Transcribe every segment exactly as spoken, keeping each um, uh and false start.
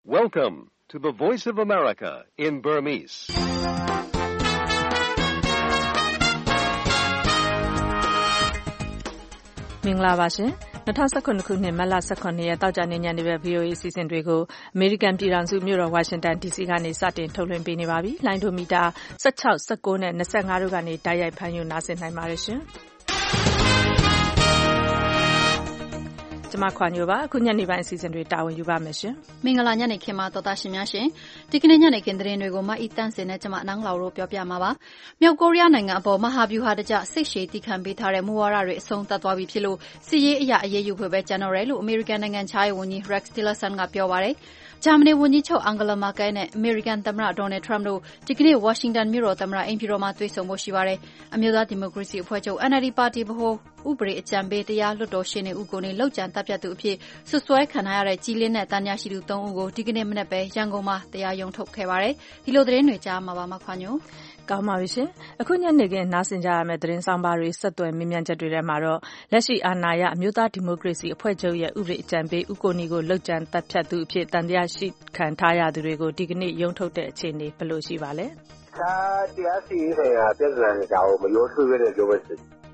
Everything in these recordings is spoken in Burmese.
Welcome to the Voice of America in Burmese. ။မင်္ဂလာပါရှင်။၂၀၁၇ခုနှစ်မတ်လ၁၇ရက်တောက်ကြနေညနေပဲ ဗွီအိုအေ အစီအစဉ်တွေကိုအမေရိကန်ပြည်ထောင်စုမြို့တော်ဝါရှင်တန် ဒီစီကနေစတင်ထုတ်လွှင့်ပေးနေပါပြီ။လိုင်းဒိုမီတာ၁၆၊၁၉နဲ့၂၅တို့ကနေတိုက်ရိုက်ဖမ်းယူနားဆင်နိုင်ပါတယ်ရှင်။ကျမခွာညိုပါအခုညနေပိုင်းအစီအစဉ်တွေတာဝန်ယူပါမယ်ရှင်။မင်္ဂလာညနေခင်းပါတော်သားရှင်များရှင်။ဒီကနေ့ညနေခင်းသတင်းတွေကိုမအီတန်းစင်နဲ့ကျမနန်းလောင်တို့ပြောပြမှာပါ။မြောက်ကိုရီးယားနိုင်ငံအပေါ်မဟာဗျူဟာတကျစိတ်ရှည်တည်ခံပေးထားတဲ့မူဝါဒတွေအဆုံးသတ်သွားပြီဖြစ်လို့စစ်ရေးအရာအရေးယူဖွဲ့ပဲကျန်တော့တယ်လို့အမေရိကန်နိုင်ငံခြားရေးဝန်ကြီး Rex Tillerson ကပြောပါတယ်။ဂျာမနီဝန်ကြီးချုပ် Angela Merkel နဲ့အမေရိကန်သမ္မတ Donald Trump တို့ဒီကနေ့ဝါရှင်တန်မြို့တော်သမ္မတအိမ်ဖြူတော်မှာတွေ့ဆုံဖို့ရှိပါတယ်။အမျိုးသားဒီမိုကရေစီအဖွဲ့ချုပ် N L D ပါတီဗဟိုဥပဒေအကြံပေးတရားလွှတ်တော်ရှေ့နေဦးကိုနေလောက်ကျန်တပ်ဖြတ်သူအဖြစ်ဆွဆွဲခံထားရတဲ့ကြီးလင်းတဲ့တန်ညာရှိသူသုံးဦးကိုဒီကနေ့မနေ့ပဲရန်ကုန်မှာတရားရုံးထုတ်ခဲ့ပါတယ်။ဒီလိုသတင်းတွေကြားမှာပါမခွာညိုကောင်းပါပြီရှင်အခုညနေခင်းနားဆင်ကြရမယ့်သတင်းဆောင်ပါတွေဆက်သွယ်မြင်မြန်ချက်တွေထဲမှာတော့လက်ရှိအာဏာရအမျိုးသားဒီမိုကရေစီအဖွဲ့ချုပ်ရဲ့ဥပဒေအကြံပေးဦးကိုနီကိုလောက်ကျန်တပ်ဖြတ်သူအဖြစ်တန်တရားရှိခံထားရသူတွေကိုဒီကနေ့ရုံးထုတ်တဲ့အခြေအနေဘယ်လိုရှိပါလဲဒါတရားစီရင်ဆိုင်ရာပြဿနာတွေဒါကိုမရောထွေးရတဲ့ပြောပဲ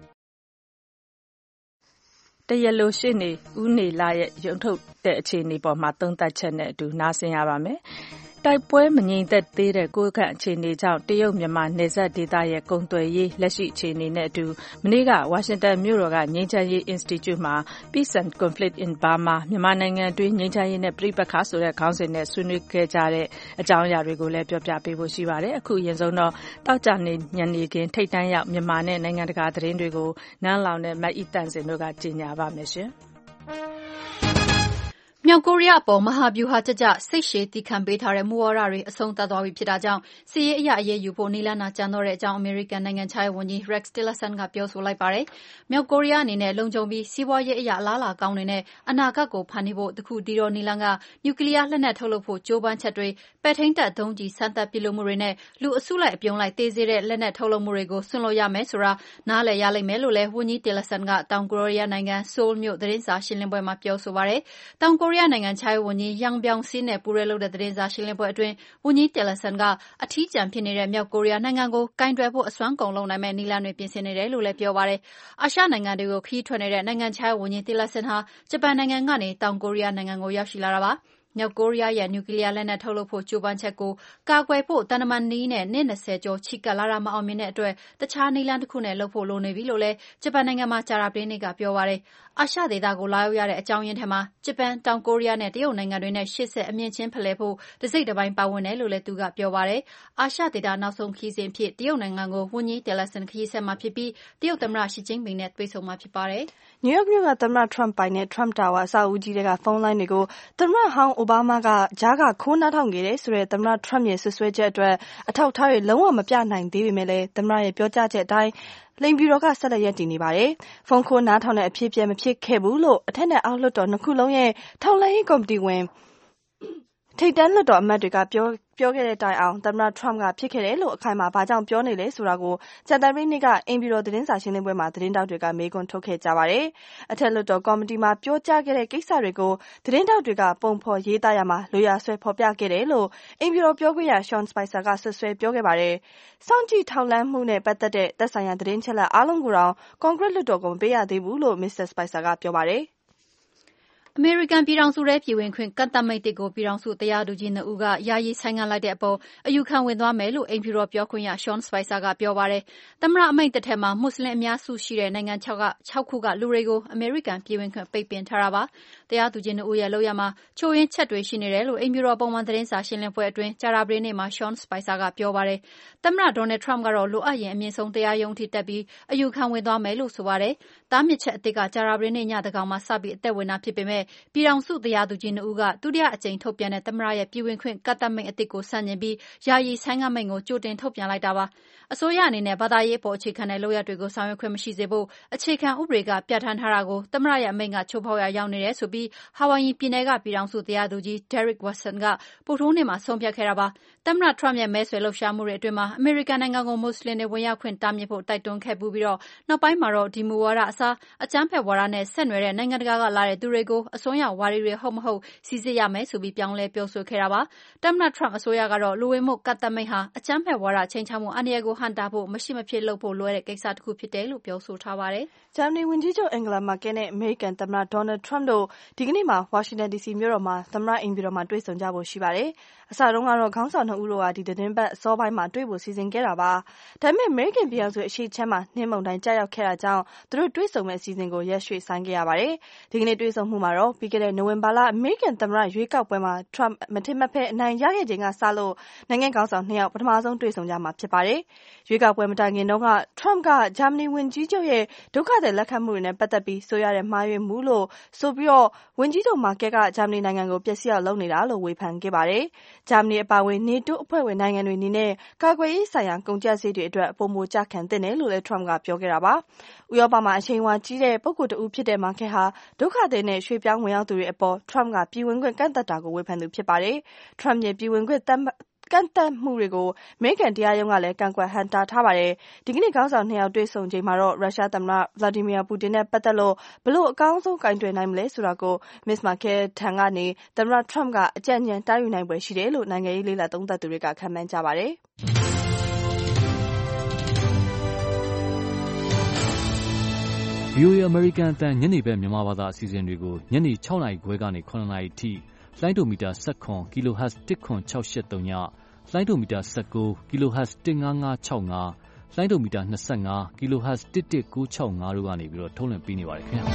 တရားလိုရှေ့နေဦးနေလာရဲ့ရုံးထုတ်တဲ့အခြေအနေပေါ်မှာသုံးသပ်ချက်နဲ့အတူနားဆင်ရပါမယ်။တိုက်ပွဲမငြိမ်သက်သေးတဲ့ကိုယ်ခန့်အခြေအနေကြောင့်တရုတ်မြန်မာနယ်စပ်ဒေသရဲ့ကုန်သွယ်ရေးလက်ရှိအခြေအနေနဲ့အတူမနေ့ကဝါရှင်တန်မြို့တော်ကငြိမ်းချမ်းရေး Institute မှာ Peace and Conflict in Burma မြန်မာနိုင်ငံအတွင်းငြိမ်းချမ်းရေးနဲ့ပြည်ပခါဆိုတဲ့ခေါင်းစဉ်နဲ့ဆွေးနွေးခဲ့ကြတဲ့အကြောင်းအရာတွေကိုလည်းပြောပြပေးဖို့ရှိပါတယ်။အခုအရင်ဆုံးတော့တောက်ကြနေညနေခင်းထိတ်တန်းရောက်မြန်မာနဲ့နိုင်ငံတကာသတင်းတွေကိုနန်းလောင်နဲ့မတ်အီတန်စင်တို့ကကြီးညာပါမယ်ရှင်။မြောက်ကိုရီးယားအပေါ်မဟာဗျူဟာကျကျစိတ်ရှည်တည်ခံပေးထားတဲ့မူဝါဒတွေအဆုံးသတ်သွားပြီဖြစ်တာကြောင့်စစ်ရေးအရာအရေးယူဖို့နည်းလမ်းသာကျန်တော့တဲ့အကြောင်းအမေရိကန်နိုင်ငံခြားရေးဝန်ကြီး Rex Tillerson ကပြောဆိုလိုက်ပါတယ်။မြောက်ကိုရီးယားအနေနဲ့လုံခြုံပြီးစီးပွားရေးအရာအလားအလာကောင်းတွေနဲ့အနာဂတ်ကိုဖန်တီးဖို့တခုတည်းသောနည်းလမ်းကနျူကလ িয়ার လက်နက်ထုတ်လုပ်ဖို့ကြိုးပမ်းချက်တွေပဲ့ထိန်းတပ်ဒုံးကျည်စမ်းသပ်ပစ်လွှတ်မှုတွေနဲ့လူအစုလိုက်အပြုံလိုက်သေစေတဲ့လက်နက်ထုတ်လုပ်မှုတွေကိုဆွန့်လွတ်ရမယ်ဆိုတာနားလည်ရလိမ့်မယ်လို့လည်းဝန်ကြီး Tillerson ကတောင်ကိုရီးယားနိုင်ငံဆိုးလ်မြို့သတင်းစာရှင်းလင်းပွဲမှာပြောဆိုပါတယ်။တောင်ကိုရီးယားနိုင်ငံခြားရေးဝန်ကြီး Yang Byung-sin နဲ့ပူးတွဲလုပ်တဲ့သတင်းစာရှင်းလင်းပွဲအတွင်းဝန်ကြီး Tillerson ကအထီးကျန်ဖြစ်နေတဲ့မြောက်ကိုရီးယားနိုင်ငံကိုကင်တွယ်ဖို့အစွမ်းကုန်လုပ်နိုင်မယ့်နည်းလမ်းတွေပြင်ဆင်နေတယ်လို့လည်းပြောပါတယ်။အာရှနိုင်ငံတွေကိုခရီးထွက်နေတဲ့နိုင်ငံခြားရေးဝန်ကြီး Tillerson ဟာဂျပန်နိုင်ငံကနေတောင်ကိုရီးယားနိုင်ငံကိုရောက်ရှိလာတာပါ။မြောက်ကိုရီးယားရဲ့နျူကလ িয়ার လက်နက်ထုတ်လုပ်ဖို့ကြိုးပမ်းချက်ကိုကာကွယ်ဖို့တန်တမန်နည်းနဲ့နှစ်၂၀ကျော်ချီကပ်လာတာမအောင်မြင်တဲ့အတွက်တခြားနည်းလမ်းတစ်ခုနဲ့လုပ်ဖို့လိုနေပြီလို့လည်းဂျပန်နိုင်ငံမှာကြာသပတေးနေ့ကပြောပါတယ်။အာရှဒေသကိုလာရောက်ရတဲ့အကြောင်းရင်းထဲမှာဂျပန်၊တောင်ကိုရီးယားနဲ့တရုတ်နိုင်ငံတွေနဲ့ရှေ့ဆက်အမြင့်ချင်းဖလှယ်ဖို့တစိတ်တပိုင်းပါဝင်တယ်လို့လည်းသူကပြောပါတယ်။အာရှဒေသနောက်ဆုံးခရီးစဉ်အဖြစ်တရုတ်နိုင်ငံကိုဝန်ကြီး Tillerson ခရီးဆက်မှာဖြစ်ပြီးတရုတ်သမ္မတရှီကျင်းပင်နဲ့တွေ့ဆုံမှာဖြစ်ပါတယ်။နယူးယောက်မြို့ကသမ္မတ Trump ပိုင်တဲ့ Trump Tower အဆောက်အဦကြီးတွေကဖုန်းလိုင်းတွေကိုသမ္မတဟောင်းအိုဘားမားကကြားကခိုးနှားထောင်ခဲ့တယ်ဆိုတဲ့သမ္မတ Trump ရဲ့ဆွဆွဲချက်အတွက်အထောက်အထားတွေလုံးဝမပြနိုင်သေးပေမဲ့လည်းသမ္မတရဲ့ပြောကြားချက်အတိုင်းလိမ်ပြူတော်ကဆက်လက်ရပ်တည်နေပါတယ်။ဖုန်းခိုးနားထောင်တဲ့အဖြစ်အပျက်မဖြစ်ခဲ့ဘူးလို့အထက်နဲ့အောက်လွှတ်တော်နှစ်ခုလုံးရဲ့ထောက်လှမ်းရေးကော်မတီဝင်ထိပ်တန်းလွှတ်တော်အမတ်တွေကပြောပြောခဲ့တဲ့တိုင်အောင်သမ္မတ Trump ကဖြစ်ခဲ့တယ်လို့အခိုင်အမာဘာကြောင့်ပြောနေလဲဆိုတာကိုကြာသပတေးနေ့ကအိမ်ဖြူတော်သတင်းစာရှင်းလင်းပွဲမှာသတင်းတောက်တွေကမေးခွန်းထုတ်ခဲ့ကြပါတယ်။အထက်လွှတ်တော်ကော်မတီမှာပြောကြားခဲ့တဲ့ကိစ္စတွေကိုသတင်းတောက်တွေကပုံဖော်ရေးသားရမှာလိုရာဆွဲဖော်ပြခဲ့တယ်လို့အိမ်ဖြူတော်ပြောခွင့်ရ Sean Spicer ကဆွဆွဲပြောခဲ့ပါတယ်။စောင့်ကြည့်ထောက်လှမ်းမှုနဲ့ပတ်သက်တဲ့သက်ဆိုင်ရာသတင်းချက်လက်အားလုံးကိုတော့ကွန်ဂရက်လွှတ်တော်ကမပေးရသေးဘူးလို့ မစ္စတာ Spicer ကပြောပါတယ်။အမေရိကန်ပြည်ထောင်စုထဲပြည်ဝင်ခွင့်ကန့်သတ်မိန့်တစ်ကိုပြည်ထောင်စုတရားသူကြီးနှစ်ဦးကယာယီဆိုင်းငံ့လိုက်တဲ့အပေါ်အယူခံဝင်သွားမယ်လို့အိမ်ဖြူတော်ပြောခွင့်ရ Sean Spicer ကပြောပါတယ်။သမ္မတအမိန့်တစ်ထက်မှာမွတ်စလင်အများစုရှိတဲ့နိုင်ငံ၆ခုကလူတွေကိုအမေရိကန်ပြည်ဝင်ခွင့်ပိတ်ပင်ထားတာပါ။တရားသူကြီးနှစ်ဦးရဲ့လုပ်ရမှာချို့ယွင်းချက်တွေရှိနေတယ်လို့အိမ်ဖြူတော်ပုံမှန်သတင်းစာရှင်းလင်းပွဲအတွင်းကြာသပတေးနေ့မှာ Sean Spicer ကပြောပါတယ်။သမ္မတ Donald Trump ကတော့လိုအပ်ရင်အမြင့်ဆုံးတရားရုံးထိတက်ပြီးအယူခံဝင်သွားမယ်လို့ဆိုပါတယ်။တားမြစ်ချက်အသစ်ကကြာသပတေးနေ့ညသန်းခေါင်မှာစပြီးအသက်ဝင်တာဖြစ်ပေမဲ့ပြည်ထောင်စုတရားသူကြီးနှစ်ဦးကဒုတိယအကြိမ်ထုတ်ပြန်တဲ့သမ္မတရဲ့ပြည်ဝင်ခွင့်ကန့်သတ်မိန့်အသစ်ကိုဆန့်ကျင်ပြီးယာယီဆိုင်းငံ့မိန့်ကိုကြိုတင်ထုတ်ပြန်လိုက်တာပါ။အစိုးရအနေနဲ့ဘာသာရေးအပေါ်အခြေခံတဲ့လုပ်ရပ်တွေကိုဆောင်ရွက်ခွင့်မရှိစေဖို့အခြေခံဥပဒေကပြဋ္ဌာန်းထားတာကိုသမ္မတရဲ့အမိန့်ကချိုးဖောက်ရာရောက်နေတယ်ဆိုပြီးဟာဝိုင်ယီပြည်နယ်ကပြည်ထောင်စုတရားသူကြီး Derrick Watson ကဗုဒ္ဓဟူးနေ့မှာဆုံးဖြတ်ခဲ့တာပါ။သမ္မတ Trump ရဲ့မဲဆွယ်လှုပ်ရှားမှုတွေအတွင်းမှာအမေရိကန်နိုင်ငံကိုမွတ်စလင်တွေဝင်ရောက်ခွင့်တားမြစ်ဖို့တိုက်တွန်းခဲ့ပူးပြီးတော့နောက်ပိုင်းမှာတော့ဒီမူဝါဒအစားအကြမ်းဖက်ဝါဒနဲ့ဆက်နွယ်တဲ့နိုင်ငံတကာကလာတဲ့သူတွေကိုအစွန်းရောက်ဝါဒီတွေဟုတ်မဟုတ်စီစစ်ရမယ်ဆိုပြီးပြောင်းလဲပြောဆိုခဲ့တာပါ။သမ္မတ Trump အစိုးရကတော့လူဝင်မှုကန့်သတ်မိန့်ဟာအကြမ်းဖက်ဝါဒချိန်ချမှုအန္တရာယ်ကိုဟန့်တားဖို့မရှိမဖြစ်လုပ်ဖို့လွယ်တဲ့ကိစ္စတစ်ခုဖြစ်တယ်လို့ပြောဆိုထားပါတယ်။ဂျာမနီဝန်ကြီးချုပ် Angela Merkel နဲ့ အမေရိကန်သမ္မတ Donald Trump တို့ဒီကနေ့မှာ Washington ဒီ စီ မြို့တော်မှာသမ္မတအိမ်ဖြူတော်မှာတွေ့ဆုံကြဖို့ရှိပါတယ်။အစတုန်းကတော့ခေါင်းဆောင်နှစ်ဦးတို့ကဒီသတင်းပတ်အစောပိုင်းမှာတွေ့ဖို့စီစဉ်ခဲ့တာပါ။ဒါပေမဲ့ American ပြည်ထောင်စုအရှေ့ခြမ်းမှာနှင်းမုန်တိုင်းကျရောက်ခဲ့တာကြောင့်သူတို့တွေ့ဆုံမဲ့အစီအစဉ်ကိုရက်ရွှေ့ဆိုင်းခဲ့ရပါတယ်။ဒီကနေ့တွေ့ဆုံမှုမှာတော့ပြီးခဲ့တဲ့နိုဝင်ဘာလ American သမ္မတရွေးကောက်ပွဲမှာ Trump မထင်မှတ်ဘဲအနိုင်ရခဲ့ချိန်ကစလို့နိုင်ငံခေါင်းဆောင်နှစ်ယောက်ပထမဆုံးတွေ့ဆုံကြမှာဖြစ်ပါတယ်။ရွေးကောက်ပွဲမတိုင်ခင်တုန်းက Trump ကဂျာမနီဝန်ကြီးချုပ်ရဲ့ဒုက္ခသည်လက်ခံမှုတွေနဲ့ပတ်သက်ပြီးဆိုရတဲ့မှားယွင်းမှုလို့ဆိုပြီးတော့ဝန်ကြီးချုပ် Merkel ကဂျာမနီနိုင်ငံကိုပျက်စီးအောင်လုပ်နေတာလို့ဝေဖန်ခဲ့ပါတယ်။ဂျာမနီအပါအဝင် NATO အဖွဲ့ဝင်နိုင်ငံတွေအနေနဲ့ကာကွယ်ရေးဆိုင်ရာကုန်ကျစရိတ်တွေအတွက်ပုံမကျခံသင့်တယ်လို့လည်း Trump ကပြောခဲ့တာပါ။ဥရောပမှာအချိန်ဝါကြီးတဲ့ပုဂ္ဂိုလ်တဦးဖြစ်တဲ့ Merkel ဟာဒုက္ခသည်နဲ့ရွှေ့ပြောင်းဝင်ရောက်သူတွေအပေါ် Trump ကပြည်ဝင်ခွင့်ကန့်သတ်တာကိုဝေဖန်သူဖြစ်ပါတယ်။ Trump ရဲ့ပြည်ဝင်ခွင့်ကန့်သတ်မှုတွေကိုအမေရိကန်တရားရုံးကလည်းကန့်ကွက်ဟန့်တားထားပါတယ်။ဒီကနေ့ခေါင်းဆောင်နှစ်ယောက်တွေ့ဆုံချိန်မှာတော့ရုရှားသမ္မတ Vladimir Putin နဲ့ပတ်သက်လို့ဘလို့အကောင်းဆုံးကင်တွယ်နိုင်မလဲဆိုတာကို Miz Merkel ထံကနေသမ္မတ Trump ကအကြံဉာဏ်တားယူနိုင်ပွဲရှိတယ်လို့နိုင်ငံရေးလေ့လာသုံးသပ်သူတွေကခန့်မှန်းကြပါတယ်။ဗွီအိုအေ American အသံညနေဘက်မြန်မာဘာသာအစီအစဉ်တွေကိုညနေ၆နာရီခွဲကနေ၇နာရီထိလိုင်းဒိုမီတာ၁၇ kilohertz ၁၇၆၈၃ညလိုင်းဒိုမီတာ၁၉ kilohertz ၁၅၅၆၅လိုင်းဒိုမီတာ၂၅ kilohertz ၁၁၉၆၅တို့ကနေပြီးတော့ထုတ်လွှင့်ပေးနေပါတယ်ခင်ဗျာ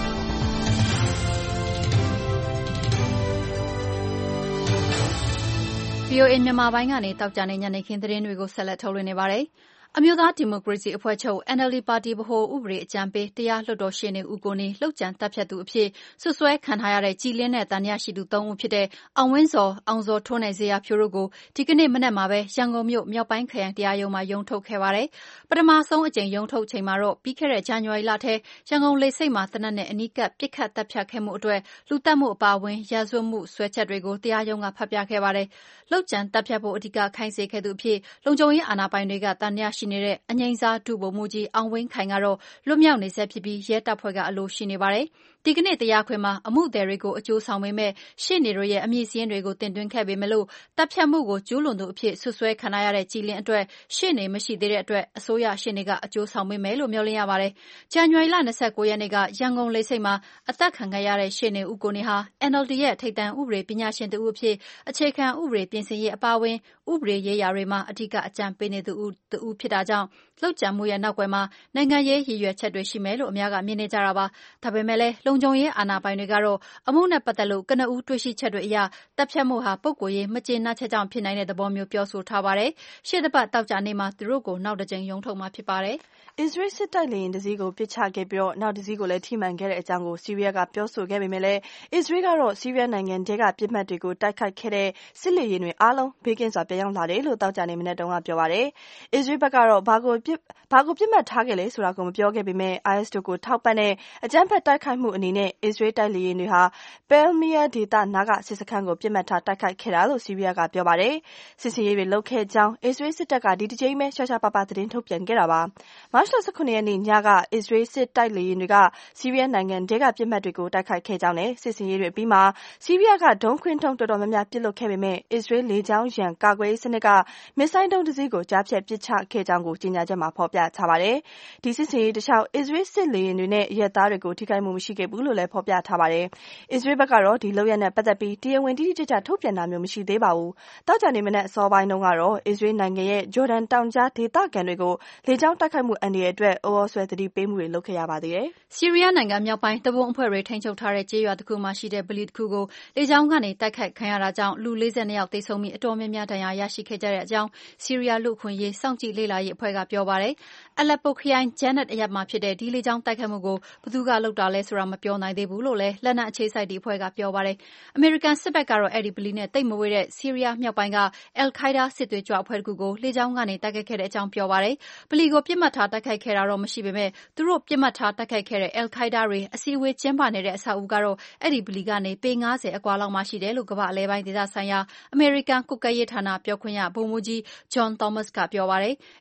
။ ဗွီအိုအေ မြန်မာပိုင်းကနေတောက်ကြနေညနေခင်းသတင်းတွေကိုဆက်လက်ထုတ်လွှင့်နေပါတယ်။အမျိုးသားဒီမိုကရေစီအဖွဲ့ချုပ် N L D ပါတီဗဟိုဥပဒေအကြံပေးတရားလွှတ်တော်ရှေ့နေဦးကိုနီလှုပ်ကြံတပ်ဖြတ်သူအဖြစ်ဆွဆွဲခံထားရတဲ့ကြည်လင်းတဲ့တန်ရာရှိသူသုံးဦးဖြစ်တဲ့အောင်ဝင်းစော်အောင်ဇော်ထွန်းနဲ့ဇေယျဖြိုးတို့ကိုဒီကနေ့မနက်မှာပဲရန်ကုန်မြို့မြောက်ပိုင်းခရိုင်တရားရုံးမှာရုံးထုတ်ခဲ့ပါတယ်။ပထမဆုံးအကြိမ်ရုံးထုတ်ချိန်မှာတော့ပြီးခဲ့တဲ့ဇန်နဝါရီလထဲရန်ကုန်လေဆိပ်မှာတနက်နဲ့အနီးကပ်ပစ်ခတ်တပ်ဖြတ်ခဲ့မှုအတွက်လူတက်မှုအပါအဝင်ရာဇဝတ်မှုဆွဲချက်တွေကိုတရားရုံးကဖတ်ပြခဲ့ပါတယ်။လှုပ်ကြံတပ်ဖြတ်ဖို့အဓိကခိုင်းစေခဲ့သူအဖြစ်လုံခြုံရေးအာဏာပိုင်တွေကတန်ရာရှိနေတဲ့အငိမ့်စားဒုဗိုလ်မှူးကြီးအောင်ဝင်းခိုင်ကတော့လွတ်မြောက်နေဆဲဖြစ်ပြီးရဲတပ်ဖွဲ့ကအလိုရှိနေပါတယ်။ဒီကနေ့တရားခွင်မှာအမှုသည်တွေကိုအကျိုးဆောင်ပေမဲ့ရှေ့နေတို့ရဲ့အမည်စရင်းတွေကိုတင်သွင်းခဲ့ပေမဲ့လို့တပ်ဖြတ်မှုကိုကျူးလွန်သူအဖြစ်ဆွဆွဲခံရတဲ့ကြည်လင်းအတွက်ရှေ့နေမရှိသေးတဲ့အတွက်အစိုးရရှေ့နေကအကျိုးဆောင်ပေးမယ်လို့မျှော်လင့်ရပါတယ်။ဇန်နဝါရီလ၂၉ရက်နေ့ကရန်ကုန်လေဆိပ်မှာအသက်ခံခဲ့ရတဲ့ရှေ့နေဦးကိုနေဟာ N L D ရဲ့ထိပ်တန်းဥပဒေပညာရှင်တဦးအဖြစ်အခြေခံဥပဒေပြင်ဆင်ရေးအပါအဝင်ဥပဒေရေးရာတွေမှာအဓိကအကြံပေးနေသူဦးဖြစ်တာကြောင့်လှုပ်ကြံမှုရဲ့နောက်ကွယ်မှာနိုင်ငံရေးရည်ရွယ်ချက်တွေရှိမယ်လို့အများကမြင်နေကြတာပါ။ဒါပေမဲ့လည်းလုံခြုံရေးအာဏာပိုင်တွေကတော့အမှုနဲ့ပတ်သက်လို့ကနဦးတွေ့ရှိချက်တွေအရတပ်ဖြတ်မှုဟာပုဂ္ဂိုလ်ရေးမကျေနပ်ချက်ကြောင့်ဖြစ်နိုင်တဲ့သဘောမျိုးပြောဆိုထားပါတယ်။ရှေ့တစ်ပတ်တောက်ကြနေ့မှာသူတို့ကိုနောက်တစ်ကြိမ်ရုံးထုတ်မှာဖြစ်ပါတယ်။ Israel စစ်တိုက်လေယာဉ်တစ်စီးကိုပစ်ချခဲ့ပြီးတော့နောက်တစ်စီးကိုလည်းထိမှန်ခဲ့တဲ့အကြောင်းကိုဆီးရီးယားကပြောဆိုခဲ့ပေမဲ့လည်း Israel ကတော့ဆီးရီးယားနိုင်ငံထဲကပြစ်မှတ်တွေကိုတိုက်ခိုက်ခဲ့တဲ့စစ်လေယာဉ်တွေအားလုံးဘေးကင်းစွာပြန်ရောက်လာတယ်လို့တောက်ကြနေမနေ့တုန်းကပြောပါတယ်။ Israel ဘက်ကတော့ဘာကိုပြစ်ဘာကိုပြစ်မှတ်ထားခဲ့လဲဆိုတာကိုမပြောခဲ့ပေမဲ့ I S တို့ကိုထောက်ပံ့တဲ့အကြမ်းဖက်တိုက်ခိုက်မှုအနေနဲ့ Israel တိုက်လေယာဉ်တွေဟာ Palmyra ဒေသနာကစစ်စခန်းကိုပြစ်မှတ်ထားတိုက်ခိုက်ခဲ့တာလို့ဆီးရီးယားကပြောပါတယ်။စစ်စင်ရေးတွေလုပ်ခဲ့ကြောင်း Israel စစ်တပ်ကဒီတစ်ကြိမ်ပဲရှာရှာပါပါသတင်းထုတ်ပြန်ခဲ့တာပါ။မတ်လ၁၇ရက်နေ့ညက Israel စစ်တိုက်လေယာဉ်တွေကဆီးရီးယားနိုင်ငံထဲကပြစ်မှတ်တွေကိုတိုက်ခိုက်ခဲ့ကြောင်းနဲ့စစ်စင်ရေးတွေအပြီးမှာဆီးရီးယားကဒုံးခွင်းထုံးတော်တော်များများပစ်လွတ်ခဲ့ပေမဲ့ Israel လေကြောင်းရန်ကာကွယ်ရေးစနစ်ကမစ်ဆိုင်းဒုံးတစ်စီးကိုကြားဖြတ်ပစ်ချခဲ့ကြောင်းကိုကြေညာချက်မှာဖော်ပြထားပါတယ်။ဒီစစ်စင်ရေးတစ်လျှောက် Israel စစ်လေယာဉ်တွေနဲ့အရက်သားတွေကိုထိခိုက်မှုမရှိခဲ့ဘူးလို့လည်းဖော်ပြထားပါတယ်။ Israel ဘက်ကတော့ဒီလုပ်ရပ်နဲ့ပတ်သက်ပြီးတရားဝင်တိတိကျကျထုတ်ပြန်တာမျိုးမရှိသေးပါဘူး။တောက်ကြနေမနေ့အစောပိုင်းတုန်းကတော့ Israel နိုင်ငံရဲ့ဂျော်ဒန်တောင်ကြားဒေသခံတွေကိုလေကြောင်းတိုက်ခိုက်မှုအန္တရာယ်အတွက်ဩဩဆွဲသတိပေးမှုတွေလုပ်ခဲ့ရပါသေးတယ်။ဆီးရီးယားနိုင်ငံမြောက်ပိုင်းတဘုံအဖွဲ့တွေထိန်းချုပ်ထားတဲ့ကျေးရွာတစ်ခုမှာရှိတဲ့ဗလီတစ်ခုကိုလေကြောင်းကနေတိုက်ခိုက်ခံရတာကြောင့်လူ၄၂ယောက်သေဆုံးပြီးအတော်များများဒဏ်ရာရရှိခဲ့ကြတဲ့အကြောင်းဆီးရီးယားလူ့အခွင့်အရေးစောင့်ကြည့်လေ့လာရေးအဖွဲ့ကပြောပါတယ်။ Aleppo ခရိုင် Jannat အရပ်မှာဖြစ်တဲ့ဒီလေကြောင်းတိုက်ခိုက်မှုကိုဘယ်သူကလုပ်တာလဲဆိုတာမပြောနိုင်သေးဘူးလို့လည်းလက်နက်အခြေစိုက်ဒီအဖွဲ့ကပြောပါတယ်။ အမေရိကန်စစ်ဘက်ကတော့အဲ့ဒီဗလီနဲ့တိတ်မဝေးတဲ့ဆီးရီးယားမြောက်ပိုင်းက Al-Qaeda စစ်သွေးကြွအဖွဲ့တစ်ခုကိုလေကြောင်းကနေတိုက်ခိုက်ခဲ့တဲ့အကြောင်းပြောပါတယ်။ဗလီကိုပြစ်မှတ်ထားတိုက်ခိုက်ခဲ့တာတော့မရှိပေမဲ့သူတို့ပြစ်မှတ်ထားတိုက်ခိုက်ခဲ့တဲ့ Al-Qaeda တွေအစည်းအဝေးကျင်းပနေတဲ့အဆောက်အဦကတော့အဲ့ဒီဗလီကနေပေ၅၀အကွာလောက်မှာရှိတယ်လို့ကမ္ဘာအလယ်ပိုင်းဒေသဆိုင်ရာအမေရိကန်ကွပ်ကဲရေးဌာနပြောခွင့်ရဗိုလ်မှူးကြီး John Thomas ကပြောပါတယ်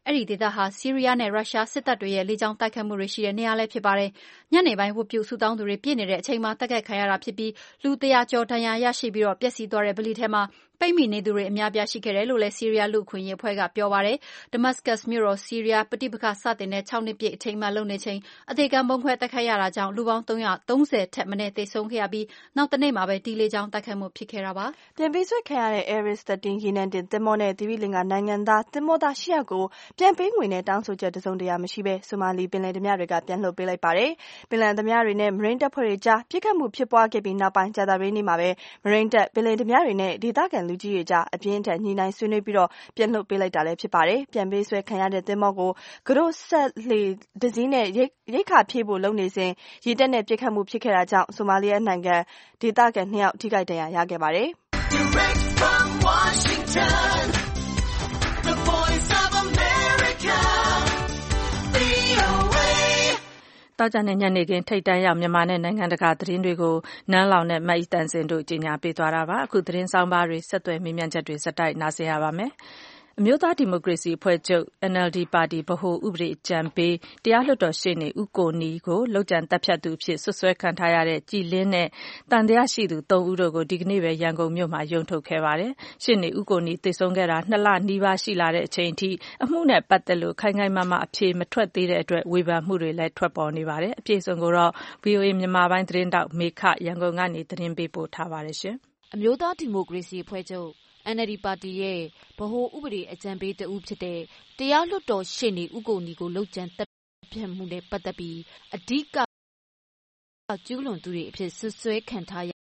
အဲ့ဒီဒေသဟာဆီးရီးယားနဲ့ရုရှားစစ်တပ်တွေရဲ့လေကြောင်းတိုက်ခိုက်မှုတွေရှိတဲ့နေရာလည်းဖြစ်ပါတယ်။ညနေပိုင်းဝတ်ပြုဆုတောင်းသူတွေပြည့်နေတဲ့အချိန်မှာတိုက်ခိုက်ခံရတာဖြစ်ပြီးလူတရာကျော်ဒဏ်ရာရရှိပြီးတော့ပျက်စီးသွားတဲ့ဗလီထဲမှာပိတ်မိနေသူတွေအများပြားရှိခဲ့တယ်လို့လည်းဆီးရီးယားလူ့အခွင့်အရေးအဖွဲ့ကပြောပါတယ်။ Damascus မြို့တော်ဆီးရီးယားပဋိပက္ခစတင်တဲ့၆နှစ်ပြည့်အထိမ်းအမှတ်လုပ်နေချိန်အသေခံဗုံးခွဲတိုက်ခိုက်ရတာကြောင့်လူပေါင်းသုံးရာသုံးဆယ်ထက်မနည်းသေဆုံးခဲ့ရပြီးနောက်တနေ့မှာပဲဒီလေကြောင်းတိုက်ခိုက်မှုဖြစ်ခဲ့တာပါ။ပြန်ပေးဆွဲခံရတဲ့ Aris သစ်တင်းရေနံတင်သင်္ဘောနဲ့သီရိလင်္ကာနိုင်ငံသားသင်္ဘောသား၈ယောက်ကိုပြန်ပေးငွေနဲ့တောင်းဆိုချက်တစုံတရာမရှိဘဲဆိုမာလီပင်လယ်ဓမြတွေကပြန်လွှတ်ပေးလိုက်ပါတယ်။ပင်လယ်ဓမြတွေနဲ့မရိန်းတပ်ဖွဲ့တွေကြားပစ်ခတ်မှုဖြစ်ပွားခဲ့ပြီးနောက်ပိုင်းကြာသပတေးနေ့မှာပဲမရိန်းတပ်ပင်လယ်ဓမြတွေနဲ့ဒေသခံလူကြီးတွေကြားအပြင်းထန်ညှိနှိုင်းဆွေးနွေးပြီးတော့ပြန်လွှတ်ပေးလိုက်တာလည်းဖြစ်ပါတယ်။ပြန်ပေးဆွဲခံရတဲ့သင်္ဘောကိုကတော့ဆက်လှေတစည်းနဲ့ရိတ်ခါဖြည့်ဖို့လုပ်နေစဉ်ရေတပ်နဲ့ပစ်ခတ်မှုဖြစ်ခဲ့တာကြောင့်ဆိုမာလီယာနိုင်ငံဒေသခံနှစ်ယောက်ထိခိုက်ဒဏ်ရာရခဲ့ပါတယ်။ Direct from Washington, the voice of America, တောက်ကြတဲ့ညနေခင်းထိတ်တန့်ရောက်မြန်မာနဲ့နိုင်ငံတကာသတင်းတွေကိုနန်းလောင်နဲ့မအီတန်စင်တို့ကြီးညာပေးသွားတာပါအခုသတင်းဆောင်ပါတွေဆက်သွယ်မေးမြန်းချက်တွေစတိုက်နားဆင်ရပါမယ်အမျိုးသားဒီမိုကရေစီအဖွဲ့ချုပ် N L D ပါတီဗဟိုဥပဒေအကြံပေးတရားလွှတ်တော်ရှေ့နေဦးကိုနီကိုလုပ်ကြံတပ်ဖြတ်သူအဖြစ်ဆွဆွဲခံထားရတဲ့ကြည်လင်းနဲ့တန်တရားရှိသူသုံးဦးတို့ကိုဒီကနေ့ပဲရန်ကုန်မြို့မှာရုံထုတ်ခဲ့ပါတယ်။ရှေ့နေဦးကိုနီသေဆုံးခဲ့တာနှစ်လနီးပါးရှိလာတဲ့အချိန်အထိအမှုနဲ့ပတ်သက်လို့ခိုင်ခိုင်မာမာအဖြေမထွက်သေးတဲ့အတွက်ဝေဖန်မှုတွေလည်းထွက်ပေါ်နေပါတယ်။အပြည့်အစုံကိုတော့ V O A မြန်မာပိုင်းသတင်းတောက်မေခရန်ကုန်ကနေသတင်းပေးပို့ထားပါတယ်ရှင်။အမျိုးသားဒီမိုကရေစီအဖွဲ့ချုပ်N L D ပါတီရဲ့ဗဟိုဥပဒေအကြံပေးတဦးဖြစ်တဲ့တရားလွှတ်တော်ရှေ့နေဦးကိုနီကိုလုပ်ကြံတပ်ဖြတ်မှုနဲ့ပတ်သက်ပြီးအဓိကကျူးလွန်သူတွေအဖြစ်ဆွဆွဲခံထားရ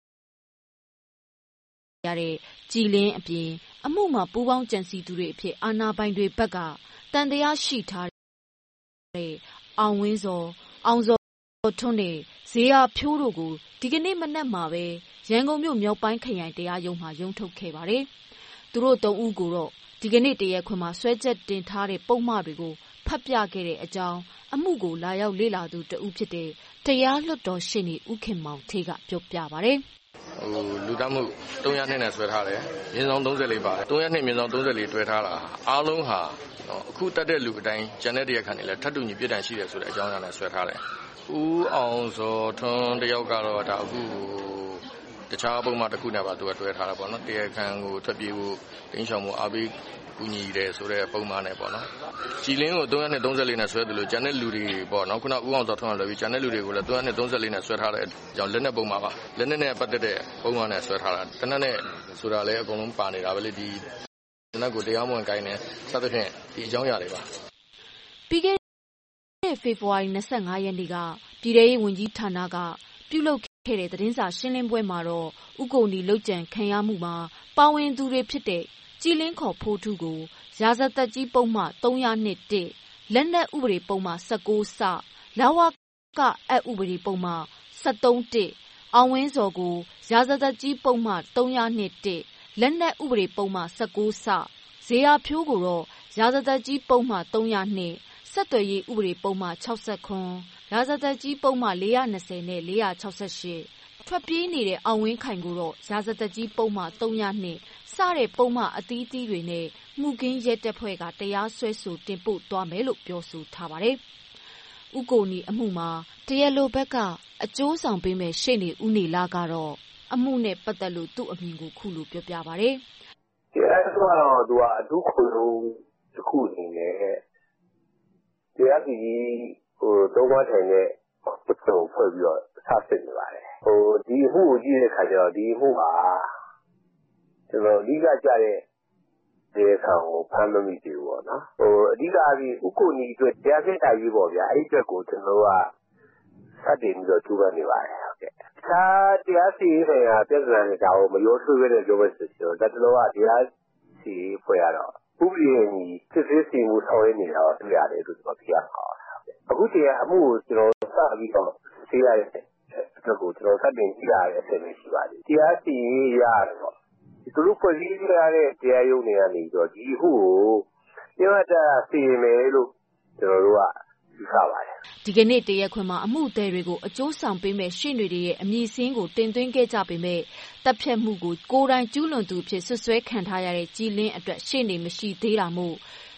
တဲ့ကြည်လင်းအပြင်အမှုမှာပူးပေါင်းကြံစည်သူတွေအဖြစ်အာဏာပိုင်တွေဘက်ကတန်တရားရှိထားတဲ့အောင်ဝင်းစောအောင်စောထွန်းနဲ့ဇေယျဖြိုးတို့ကိုဒီကနေ့မနက်မှာပဲရန်ကုန်မြို့မြောက်ပိုင်းခရိုင်တရားရုံးမှာရုံးထုတ်ခဲ့ပါတယ်။သူတို့သုံးဦးကိုတော့ဒီကနေ့တရားခွင်မှာဆွဲချက်တင်ထားတဲ့ပုံမှန်တွေကိုဖတ်ပြခဲ့တဲ့အကြောင်းအမှုကိုလာရောက်လေ့လာသူတဦးဖြစ်တဲ့တရားလွှတ်တော်ရှေ့နေဦးခင်မောင်ထေးကပြောပြပါတယ်။ဟိုလူတမှုသုံးရနှစ်နဲ့ဆွဲထားတယ်။မြင်းဆောင်သုံး၄ပါတယ်။သုံးရနှစ်မြင်းဆောင်သုံး၄တွဲထားတာအားလုံးဟာအခုတက်တဲ့လူအတိုင်းကျန်တဲ့တရားခံတွေလည်းထပ်တူညီပြစ်ဒဏ်ရှိတယ်ဆိုတဲ့အကြောင်းအရာနဲ့ဆွဲထားတယ်။ဦးအောင်စောထွန်းတယောက်ကတော့ဒါအခုတခြားပုံမှန်တစ်ခုနဲ့ပါသူကတွဲထားတာပေါ့နော်တရားခံကိုထွက်ပြေးဖို့တင်းချောင်မှုအားပေးကူညီတယ်ဆိုတဲ့ပုံမှန်နဲ့ပေါ့နော်ကြည်လင်းကိုသုံးရနှစ်သုံး၄နဲ့ဆွဲတယ်လို့ကျန်တဲ့လူတွေပေါ့နော်ခုနဦးအောင်စောထွန်းကလည်းပြီးကျန်တဲ့လူတွေကိုလည်းသုံးရနှစ်သုံး၄နဲ့ဆွဲထားတဲ့အကြောင်းလက်နဲ့ပုံမှန်ပါလက်နဲ့နဲ့ပတ်သက်တဲ့ပုံမှန်နဲ့ဆွဲထားတာတနက်နဲ့ဆိုတာလည်းအကုန်လုံးပါနေတာပဲလေဒီတနက်ကိုတရားမဝင်ကိုင်းနေစသဖြင့်ဒီအကြောင်းအရာတွေပါပြီးခဲ့တဲ့ဖေဖော်ဝါရီလ၂၅ရက်နေ့ကပြည်ထောင်ရေးဝန်ကြီးဌာနကပြုလုပ်ခဲ့တဲ့သတင်းစာရှင်းလင်းပွဲမှာတော့ဥကိုနီလုတ်ကြံခံရမှုမှာပါဝင်သူတွေဖြစ်တဲ့ကြည်လင်းခေါ်ဖိုးထုကိုရာဇသက်ကြီးပုံမှန်၃၀၂လက်နက်ဥပဒေပုံမှန်၁၉စလာဝကအက်ဥပဒေပုံမှန်၁၃အောင်ဝင်းစော်ကိုရာဇသက်ကြီးပုံမှန်၃၀၂လက်နက်ဥပဒေပုံမှန်၁၉စဇေယျဖြိုးကိုတော့ရာဇသက်ကြီးပုံမှန်၃၀၂ဆက်သွယ်ရေးဥပဒေပုံမှန်၆၇ရာဇသက်ကြီးပုံမှန်၄၂၀နဲ့၄၆၈ထွက်ပြေးနေတဲ့အောင်ဝင်းခိုင်ကိုတော့ရာဇသက်ကြီးပုံမှန်၃၀၂စတဲ့ပုံမှန်အသီးသီးတွေနဲ့မှုကင်းရဲတပ်ဖွဲ့ကတရားစွဲဆိုတင်ပို့သွားမယ်လို့ပြောဆိုထားပါတယ်။ဥကိုနီအမှုမှာတရားလိုဘက်ကအကျိုးဆောင်ပေးမဲ့ရှေ့နေဦးနေလာကတော့အမှုနဲ့ပတ်သက်လို့သူ့အမြင်ကိုခုလိုပြောပြပါတယ်။တရားစွဲတော့သူကအထူးခုလုံးတစ်ခုအနေနဲ့တရားစီဟိုတော့ဝထိုင်တဲ့ပတ်စုံဖွဲ့ပြီးတော့ဆက်စစ်နေပါတယ်ဟိုဒီအမှုကိုကြည့်တဲ့ခါကျတော့ဒီအမှုဟာကျွန်တော်အဓိကကြတဲ့ဒီဆောင်ကိုဖမ်းမမိသေးဘူးပေါ့နော်ဟိုအဓိကအပြီးဥကိုနီအတွက်တရားစစ်တာကြီးပေါ့ဗျာအဲ့ဒီအတွက်ကိုကျွန်တော်ကစတင်ပြီးတော့ကျူးပန်းနေပါတယ်ဟုတ်ကဲ့အခြားတရားစီရင်ရာပြဿနာတွေဒါကိုမရောထွေးပဲပြောမယ်ဆိုတော့ဒါတလောကတရားစီဖွဲ့ရတော့ဥပဒေကြီးစစ်ဆေးစီမှုဆောင်ရနေတော့တွေ့ရတယ်လို့ကျွန်တော်ပြရမှာအခုတရားအမှုကိုကျွန်တော်စပြီးတော့သိရတဲ့အတွက်ကိုကျွန်တော်စတင်ကြည့်ရတဲ့အဆင့်လေးရှိပါတယ်တရားစီရင်ရတော့ဒီလိုဖွဲ့စည်းရတဲ့တရားရုံးတွေကနေတော့ဒီအမှုကိုပြောရတာစီရင်မယ်လို့ကျွန်တော်တို့ကယူဆပါတယ်ဒီကနေ့တရားခွင်မှာအမှုသည်တွေကိုအကျိုးဆောင်ပေးမဲ့ရှေ့တွေရဲ့အမည်စင်းကိုတင်သွင်းခဲ့ကြပေမဲ့တပ်ဖြတ်မှုကိုကိုယ်တိုင်ကျူးလွန်သူဖြစ်ဆွဆွဲခံထားရတဲ့ကြည်လင်းအတွက်ရှေ့နေမရှိသေးတာမို့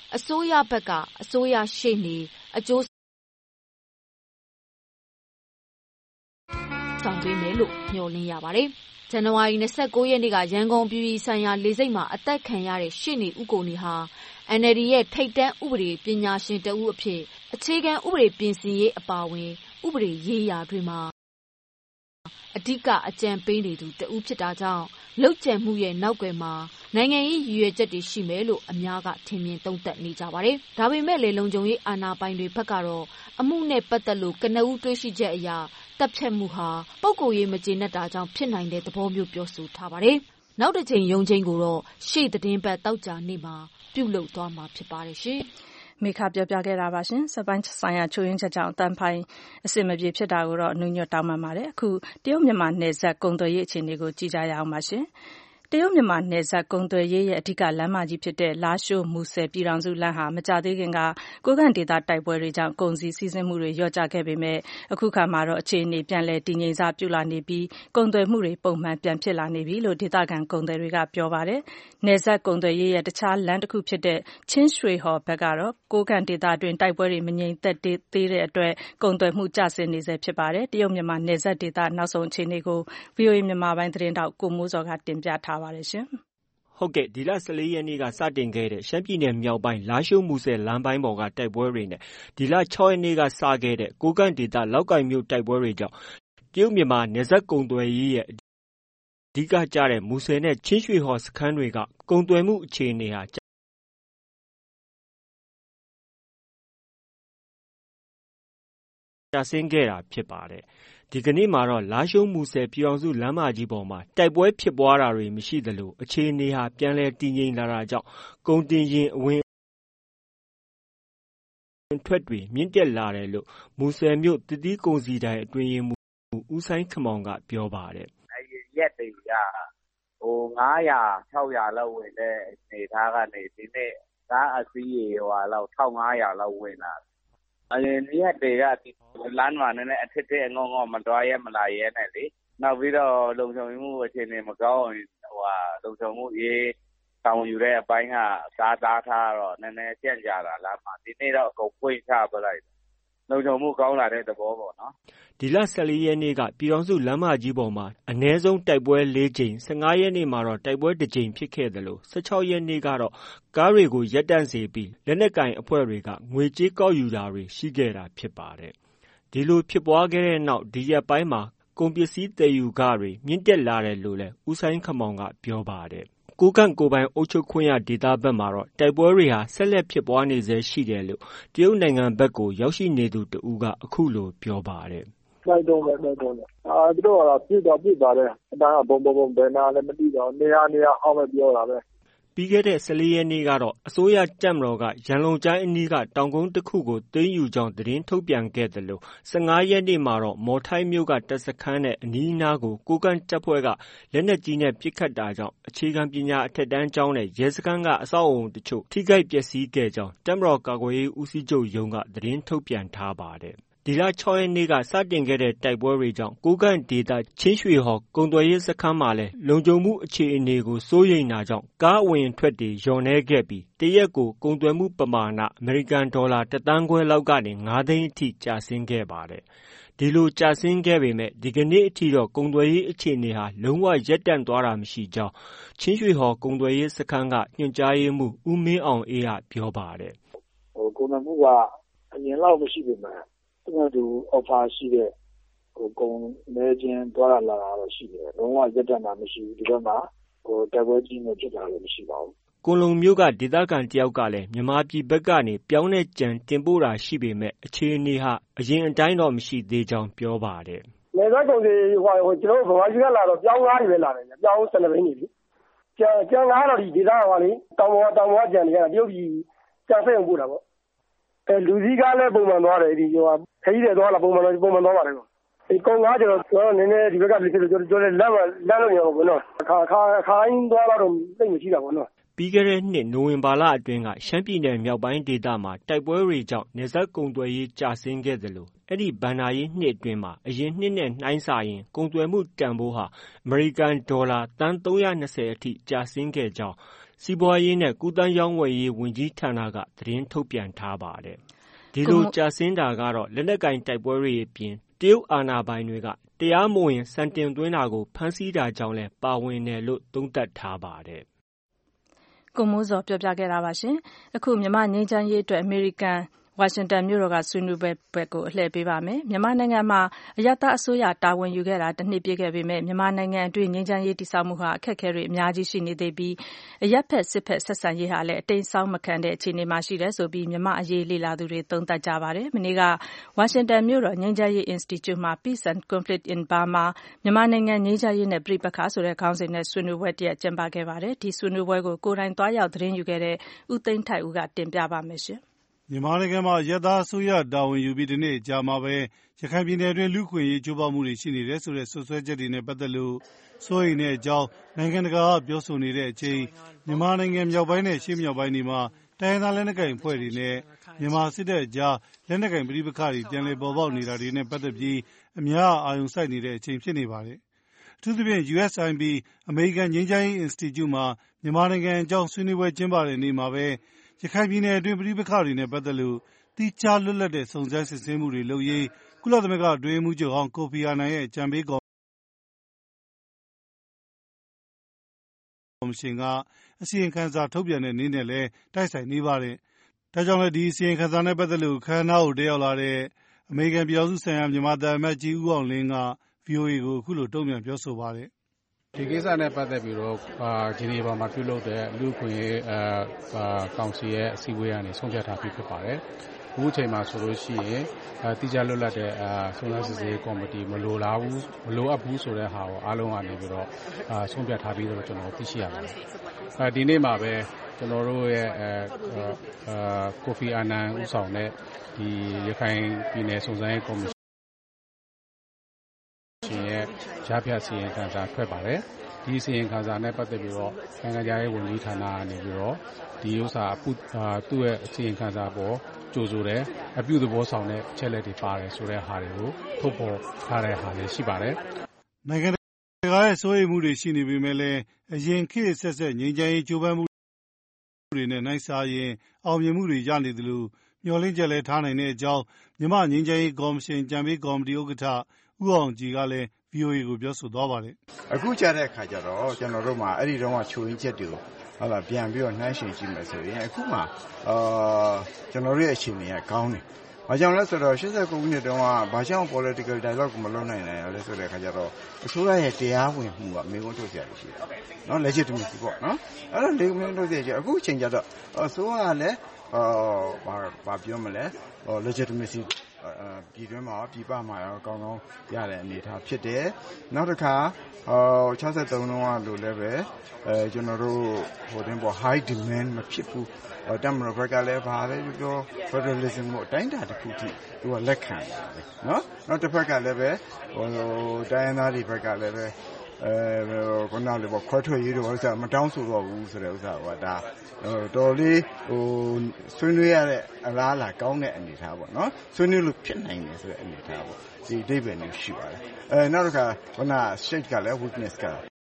အစိုးရဘက်ကအစိုးရရှေ့နေအကျိုးဆောင်ပေးမယ်လို့မျှော်လင့်ရပါတယ်။ဇန်နဝါရီလ၂၉ရက်နေ့ကရန်ကုန်ပြည်ပြည်ဆိုင်ရာလေဆိပ်မှာအသက်ခံရတဲ့ရှေ့နေဦးကိုနီဟာ အန်အယ်လ်ဒီ ရဲ့ထိပ်တန်းဥပဒေပညာရှင်တဦးအဖြစ်အခြေခံဥပဒေပြင်ဆင်ရေးအပါအဝင်ဥပဒေရေးရာတွေမှာအဓိကအကြံပေးနေသူတဦးဖြစ်တာကြောင့်လုပ်ကြံမှုရဲ့နောက်ွယ်မှာနိုင်ငံရေးရည်ရွယ်ချက်တွေရှိမယ်လို့အများကထင်မြင်သုံးသပ်နေကြပါတယ်။ဒါပေမဲ့လေလုံခြုံရေးအာဏာပိုင်တွေဘက်ကတော့အမှုနဲ့ပတ်သက်လို့ကနဦးတွေးရှိချက်အရတပ်ဖြတ်မှုဟာပုဂ္ဂိုလ်ရေးမကျေနပ်တာကြောင့်ဖြစ်နိုင်တဲ့သဘောမျိုးပြောဆိုထားပါတယ်။နောက်တစ်ချိန်ရုံးချိန်ကိုတော့ရှေ့သတင်းပတ်တောက်ကြနေ့မှာပြုလုပ်သွားမှာဖြစ်ပါတယ်ရှင်။မိခပြောပြခဲ့တာပါရှင်။စပိုင်းဆိုင်ရာချိုးရင်းချက်ကြောင့်အတန်ဖိုင်အစစ်မပြေဖြစ်တာကိုတော့နှုံညွတ်တောင်းပန်ပါတယ်။အခုတရုတ်မြန်မာနယ်စပ်ကုန်သွယ်ရေးအခြေအနေကိုကြည့်ကြရအောင်ပါရှင်။တရုတ်မြန်မာနယ်စပ်ကုန်သွယ်ရေးရဲ့အဓိကလမ်းမကြီးဖြစ်တဲ့လားရှိုးမူဆယ်ပြည်ထောင်စုလမ်းဟာမကြာသေးခင်ကကိုးကန့်ဒေသတိုက်ပွဲတွေကြောင့်ကုန်စည်စီးဆင်းမှုတွေလျော့ကျခဲ့ပေမဲ့အခုခါမှာတော့အခြေအနေပြန်လည်တည်ငြိမ်စပြုလာနေပြီးကုန်သွယ်မှုတွေပုံမှန်ပြန်ဖြစ်လာနေပြီလို့ဒေသခံကုန်သည်တွေကပြောပါတယ်။နယ်စပ်ကုန်သွယ်ရေးရဲ့တခြားလမ်းတစ်ခုဖြစ်တဲ့ချင်းရွှေဟော်ဘက်ကတော့ကိုးကန့်ဒေသတွင်တိုက်ပွဲတွေမငြိမ်သက်သေးတဲ့အတွက်ကုန်သွယ်မှုကျဆင်းနေဆဲဖြစ်ပါတယ်။တရုတ်မြန်မာနယ်စပ်ဒေသနောက်ဆုံးအခြေအနေကို ဗွီအိုအေ မြန်မာပိုင်းသတင်းထောက်ကိုမိုးစောကတင်ပြထားပါတယ်ရှင်။ဟုတ်ကဲ့ဒီလ၁၄ရက်နေ့ကစတင်ခဲ့တဲ့ရှမ်းပြည်နယ်မြောက်ပိုင်းလားရှိုးမူဆယ်လမ်းပိုင်းပေါ်ကတိုက်ပွဲတွေနဲ့ဒီလ၆ရက်နေ့ကစခဲ့တဲ့ကိုးကန့်ဒေသလောက်ကိုင်မြို့တိုက်ပွဲတွေကြောင့်တရုတ်မြန်မာနယ်စပ်ကုန်သွယ်ရေးရဲ့အဓိကကျတဲ့မူဆယ်နဲ့ချင်းရွှေဟော်စခန်းတွေကကုန်သွယ်မှုအခြေအနေဟာကျဆင်းခဲ့တာဖြစ်ပါတယ်။ဒီကနေ့မှာတော့လားရှိုးမူဆယ်ပြည်အောင်စုလမ်းမကြီးပေါ်မှာတိုက်ပွဲဖြစ်ပွားတာတွေမရှိသလိုအခြေအနေဟာပြန်လည်တည်ငြိမ်လာတာကြောင့်ကုန်တင်ယာဉ်အဝင်ထွက်တွေမြင့်တက်လာတယ်လို့မူဆယ်မြို့တတိကုန်စီတိုင်းအတွင်းရေးမှူးဦးဆိုင်ခမောင်ကပြောပါတယ်။အရင်ရက်တွေကဟိုငါးရာခြောက်ရာလောက်ဝင်တဲ့အနေထားကနေဒီနေ့ကားအစီးရေဟိုလောက်၁၅၀၀လောက်ဝင်လာအရင်ရက်တွေကဒီလမ်းမှာလည်းအထက်ထက်ငေါငေါမတွားရဲမလာရဲနဲ့လေနောက်ပြီးတော့လုံခြုံမှုအခြေအနေမကောင်းဟိုဟာလုံခြုံမှုရေးတောင်းယူတဲ့အပိုင်းကစားသားထားတော့နည်းနည်းကြက်ကြတာလားမှဒီနေ့တော့အကုန်ဖွင့်ချပလိုက်လုံခြုံမှုကောင်းလာတဲ့သဘောပေါ့နော်ဒီလ၁၄ရက်နေ့ကပြည်ထောင်စုလမ်းမကြီးပေါ်မှာအနည်းဆုံးတိုက်ပွဲ၄ကြိမ်၁၅ရက်နေ့မှာတော့တိုက်ပွဲတစ်ကြိမ်ဖြစ်ခဲ့တယ်လို့၁၆ရက်နေ့ကတော့ကားတွေကိုရပ်တန့်စေပြီးလက်နက်ကင်အဖွဲ့တွေကငွေကြေးကောက်ယူတာတွေရှိခဲ့တာဖြစ်ပါတယ်ဒီလိုဖြစ်ပွားခဲ့တဲ့နောက်ဒီရက်ပိုင်းမှာကုန်ပစ္စည်းသယ်ယူခတွေမြင့်တက်လာတယ်လို့လည်းဦးဆိုင်ခမောင်ကပြောပါတယ်ကိုးကန့်ကိုယ်ပိုင်အုပ်ချုပ်ခွင့်ရဒေသဘက်မှာတော့တိုက်ပွဲတွေဟာဆက်လက်ဖြစ်ပွားနေဆဲရှိတယ်လို့တရုတ်နိုင်ငံဘက်ကိုရောက်ရှိနေသူတဦးကအခုလိုပြောပါတယ်တိုက်တော့ပဲတိုက်တော့တယ်အာသူတို့ကတော့ပြစ်တော့ပြစ်ပါတယ်အတန်းကဘုံဘုံဘုံဘယ်နာလည်းမသိတော့နေရာနေရာအောက်ပဲပြောတာပဲပြီးခဲ့တဲ့၁၄ရက်နေ့ကတော့အစိုးရတပ်မတော်ကရန်လုံကျိုင်းအနီးကတောင်ကုန်းတစ်ခုကိုသိမ်းယူကြောင်းသတင်းထုတ်ပြန်ခဲ့တယ်လို့၁၅ရက်နေ့မှာတော့မော်ထိုင်းမြို့ကတပ်စခန်းနဲ့အနီးအနားကိုကိုးကန့်တပ်ဖွဲ့ကလက်နက်ကြီးနဲ့ပစ်ခတ်တာကြောင့်အခြေခံပညာအထက်တန်းကျောင်းနဲ့ရဲစခန်းကအဆောက်အအုံတချို့ထိခိုက်ပျက်စီးခဲ့ကြောင်းတပ်မတော်ကာကွယ်ရေးဦးစီးချုပ်ရုံးကသတင်းထုတ်ပြန်ထားပါတယ်ဒီလ၆ရက်နေ့ကစတင်ခဲ့တဲ့တိုက်ပွဲတွေကြောင့်ကိုးကန့်ဒေသချင်းရွှေဟော်ကုန်သွယ်ရေးစခန်းမှာလည်းလုံခြုံမှုအခြေအနေကိုစိုးရိမ်တာကြောင့်ကားအဝင်ထွက်တွေလျော့နည်းခဲ့ပြီးတရက်ကိုကုန်သွယ်မှုပမာဏအမေရိကန်ဒေါ်လာတစ်သန်းခွဲလောက်ကနေငါးသိန်းအထိကျဆင်းခဲ့ပါတယ်။ဒီလိုကျဆင်းခဲ့ပေမဲ့ဒီကနေ့အထိတော့ကုန်သွယ်ရေးအခြေအနေဟာလုံးဝရပ်တန့်သွားတာမရှိကြောင်းချင်းရွှေဟော်ကုန်သွယ်ရေးစခန်းကညွှန်ကြားရေးမှူးဦးမင်းအောင်အေးကပြောပါတယ်။ဟိုကုန်သွယ်မှုကအရင်လောက်မရှိပေမဲ့သူကသူ offer ရှိတဲ့ဟိုကုန်နေချင်းတွားလာတာတော့ရှိတယ်လုံးဝရက်တန့်တာမရှိဘူးဒီဘက်မှာဟိုတိုက်ပွဲကြီးနဲ့ဖြစ်တာလည်းမရှိပါဘူးကွန်လုံမြို့ကဒေသခံတယောက်ကလည်းမြန်မာပြည်ဘက်ကနေပြောင်းတဲ့ကြံတင်ပို့တာရှိပေမဲ့အခြေအနေဟာအရင်အတိုင်းတော့မရှိသေးကြောင်းပြောပါတယ်နေသက်ကုန်တွေဟိုဟိုကျွန်တော်ဗမာပြည်ကလာတော့ပြောင်းကားတွေပဲလာတယ်ပြောင်း၁၂ဘိန်းနေပြီကြံကြံကားတော့ဒီဒေသကလေတောင်ပေါ်တောင်ပေါ်ကြံတွေကတရုတ်ပြည်ကြံစိတ်အောင်ပို့တာပေါ့အဲလူစည်းကားလည်းပုံမှန်သွားတယ်ဒီဟိုခကြီးတွေသွားလာပုံမှန်ပုံမှန်သွားပါတယ်ကောဒီကုန်းကားကျတော့ကျွန်တော်နည်းနည်းဒီဘက်ကဖြစ်လို့ကျွန်တော်လက်လမ်းလို့ရပါဘောနော်ခါခါခိုင်းသွားတော့သိမရှိတာဘောနော်တပြီးခဲ့တဲ့နှစ်နိုဝင်ဘာလအတွင်းကရှမ်းပြည်နယ်မြောက်ပိုင်းဒေသမှာတိုက်ပွဲတွေကြောင့်နယ်စပ်ကုန်သွယ်ရေးကျဆင်းခဲ့သလိုအဲ့ဒီဘဏ္ဍာရေးနှစ်အတွင်းမှာအရင်နှစ်နဲ့နှိုင်းစာရင်ကုန်သွယ်မှုတန်ဖိုးဟာအမေရိကန်ဒေါ်လာသန်းသုံးရာ၂၀အထိကျဆင်းခဲ့ကြောင်းစီးပွားရေးနဲ့ကူးသန်းရောင်းဝယ်ရေးဝန်ကြီးဌာနကသတင်းထုတ်ပြန်ထားပါတယ်။ဒီလိုကျဆင်းတာကတော့လက်နက်ကိုင်တိုက်ပွဲတွေအပြင်တရုတ်အာဏာပိုင်တွေကတရားမဝင်စံတင်သွင်းတာကိုဖမ်းဆီးတာကြောင့်လည်းပါဝင်တယ်လို့သုံးသပ်ထားပါတယ်။ကိုမိုးစောပြောပြခဲ့တာပါရှင်။အခုမြန်မာငြိမ်းချမ်းရေးအတွက်အမေရိကန်ဝါရှင်တန်မြို့တော်ကဆွေးနွေးပွဲဘက်ကိုအလှည့်ပေးပါမယ်။မြန်မာနိုင်ငံမှာအရပ်သားအစိုးရတာဝန်ယူခဲ့တာတစ်နှစ်ပြည့်ခဲ့ပေမဲ့မြန်မာနိုင်ငံအတွင်းငြိမ်းချမ်းရေးတည်ဆောက်မှုဟာအခက်အခဲတွေအများကြီးရှိနေသေးပြီးအရပ်ဖက်စစ်ဖက်ဆက်ဆံရေးဟာလည်းအတိမ်ဆောင်းမခံတဲ့အခြေအနေမှာရှိတယ်ဆိုပြီးမြန်မာအရေးလေ့လာသူတွေသုံးသပ်ကြပါတယ်။မနေ့ကဝါရှင်တန်မြို့တော်ငြိမ်းချမ်းရေး Institute မှာ Peace and Conflict in Burma မြန်မာနိုင်ငံငြိမ်းချမ်းရေးနဲ့ပြည်ပခါဆိုတဲ့ခေါင်းစဉ်နဲ့ဆွေးနွေးပွဲတစ်ရပ်ကျင်းပခဲ့ပါတယ်။ဒီဆွေးနွေးပွဲကိုကိုယ်တိုင်သွားရောက်သတင်းယူခဲ့တဲ့ဦးသိန်းထိုက်ဦးကတင်ပြပါမယ်ရှင်။မြန်မာနိုင်ငံမှာအရပ်သားအစိုးရတာဝန်ယူပြီးဒီနေ့အကြာမှာပဲရခိုင်ပြည်နယ်အတွင်းလူ့အခွင့်အရေးချိုးဖောက်မှုတွေရှိနေတယ်ဆိုတဲ့စွပ်စွဲချက်တွေနဲ့ပတ်သက်လို့စိုးရိမ်တဲ့အကြောင်းနိုင်ငံတကာကပြောဆိုနေတဲ့အချိန်မြန်မာနိုင်ငံမြောက်ပိုင်းနဲ့ရှေ့မြောက်ပိုင်းတွေမှာတိုင်းရင်းသားလက်နက်ကိုင်အဖွဲ့တွေနဲ့မြန်မာစစ်တပ်အကြားလက်နက်ကိုင်ပဋိပက္ခတွေပြန်လည်ပေါ်ပေါက်နေတာတွေနဲ့ပတ်သက်ပြီးအများအာရုံစိုက်နေတဲ့အချိန်ဖြစ်နေပါတယ်။အထူးသဖြင့် ယူအက်စ် အိုင် ပီ အမေရိကန်ငြိမ်းချမ်းရေး Institute မှာမြန်မာနိုင်ငံအကြောင်းဆွေးနွေးပွဲကျင်းပတဲ့နေ့မှာပဲရခိုင်ပြည်နယ်အတွင်းပဋိပက္ခတွေနဲ့ပတ်သက်လို့သီးခြားလွတ်လပ်တဲ့စုံစမ်းစစ်ဆေးမှုတွေလုပ်ရေးကုလသမဂ္ဂအတွင်းရေးမှူးချုပ်ဟောင်းကိုဖီအာနန်ရဲ့အကြံပေးကော်မရှင်ကအစီရင်ခံစာထုတ်ပြန်တဲ့နေ့နဲ့လည်းတိုက်ဆိုင်နေပါတယ်။ဒါကြောင့်လည်းဒီအစီရင်ခံစာနဲ့ပတ်သက်လို့ခမ်းနားကိုတက်ရောက်လာတဲ့အမေရိကန်ပြည်ထောင်စုဆိုင်ရာမြန်မာသံအမတ်ကြီးဦးအောင်လင်းက ဗွီအိုအေကိုအခုလိုတုံ့ပြန်ပြောဆိုပါတယ်။ဒီကိစ္စနဲ့ပတ်သက်ပြီးတော့ဂျီနီဗာမှာပြုလုပ်တဲ့လူ့အခွင့်အရေးကောင်စီရဲ့အစည်းအဝေးကနေဆုံးဖြတ်ထားပြီးဖြစ်ပါတယ်။အခုချိန်မှာဆိုလို့ရှိရင်တိကျလွတ်လပ်တဲ့စုံစမ်းစစ်ဆေးကော်မတီမလိုလားဘူးမလိုအပ်ဘူးဆိုတဲ့ဟာကိုအားလုံးကနေပြီးတော့ဆုံးဖြတ်ထားပြီးတော့ကျွန်တော်သိရှိရပါတယ်။အဲဒီနေ့မှာပဲကျွန်တော်တို့ရဲ့ကိုဖီအာနန်ဦးဆောင်တဲ့ဒီရခိုင်ပြည်နယ်စုံစမ်းရေးကော်မရှင်ရဲ့ကြားဖြတ်စီရင်ခံစာထွက်ပါတယ်။ဒီစီရင်ခံစာနဲ့ပတ်သက်ပြီးတော့နိုင်ငံခြားရေးဝန်ကြီးဌာနကနေပြီးတော့ဒီဥစ္စာသူ့ရဲ့စီရင်ခံစာပေါ်ကြိုဆိုတယ်အပြုသဘောဆောင်တဲ့အချက်လက်တွေပါတယ်ဆိုတဲ့ဟာတွေကိုထုတ်ဖော်ထားတဲ့ဟာတွေရှိပါတယ်။နိုင်ငံတကာရဲ့စိုးရိမ်မှုတွေရှိနေပေမဲ့လည်းအရင်ခေတ်ဆက်ဆက်ငြိမ်းချမ်းရေးကြိုးပမ်းမှုတွေနဲ့နိုင်စားရင်အောင်မြင်မှုတွေရနေသလိုမျှော်လင့်ချက်လည်းထားနိုင်တဲ့အကြောင်းမြန်မာငြိမ်းချမ်းရေးကော်မရှင်ကြံပေးကော်မတီဥက္ကဋ္ဌဦးအောင်ကြည်ကလည်း ဗွီအိုအေကိုပြောဆိုသွားပါတယ်။အခုကြားတဲ့အခါကျတော့ကျွန်တော်တို့မှာအဲ့ဒီတော့ကချိုးရင်းချက်တွေကိုဟုတ်လားပြန်ပြီးတော့နှိုင်းယှဉ်ကြည့်မယ်ဆိုရင်အခုမှအာကျွန်တော်တို့ရဲ့အခြေအနေကကောင်းတယ်။ဘာကြောင့်လဲဆိုတော့၈၉ခုနှစ်တုန်းကဘာကြောင့် political dialogue ကိုမလုပ်နိုင်နိုင်လဲဆိုတဲ့အခါကျတော့အစိုးရရဲ့တရားဝင်မှုကမေးခွန်းထုတ်ကြရရှိတယ်။နော် legitimacy ပေါ့နော်။အဲ့တော့လေမေးခွန်းထုတ်ကြရအခုအချိန်ကျတော့အစိုးရကလည်းအာဘာဘာပြောမလဲ legitimacy ပြည်တွင်းမှာပြည်ပမှာရောကောင်းကောင်းရတဲ့အနေအထားဖြစ်တယ်။နောက်တစ်ခါဟို၆၃တုန်းကလိုလည်းပဲအဲကျွန်တော်တို့ဟိုတင်ပေါ် high demand မဖြစ်ဘူး။တမန်တော်ဘက်ကလည်းဗာလဲပြော federalism ကိုအတိုင်းအတာတစ်ခုထိသူကလက်ခံတယ်နော်။နောက်တစ်ဖက်ကလည်းပဲဟိုတိုင်းရင်းသားတွေဘက်ကလည်းပဲအဲခုနကလေခွဲထွက်ရေးတော့ဥစ္စာမတောင်းဆိုတော့ဘူးဆိုတဲ့ဥစ္စာကဒါတော်လေးဟိုဆွေးနွေးရတဲ့အလားအလာကောင်းတဲ့အနေအထားပေါ့နော်ဆွေးနွေးလို့ဖြစ်နိုင်တယ်ဆိုတဲ့အနေအထားပေါ့ဒီအဓိပ္ပာယ်မျိုးရှိပါတယ်အဲနောက်တစ်ခါခုန state ကလည်း weakness က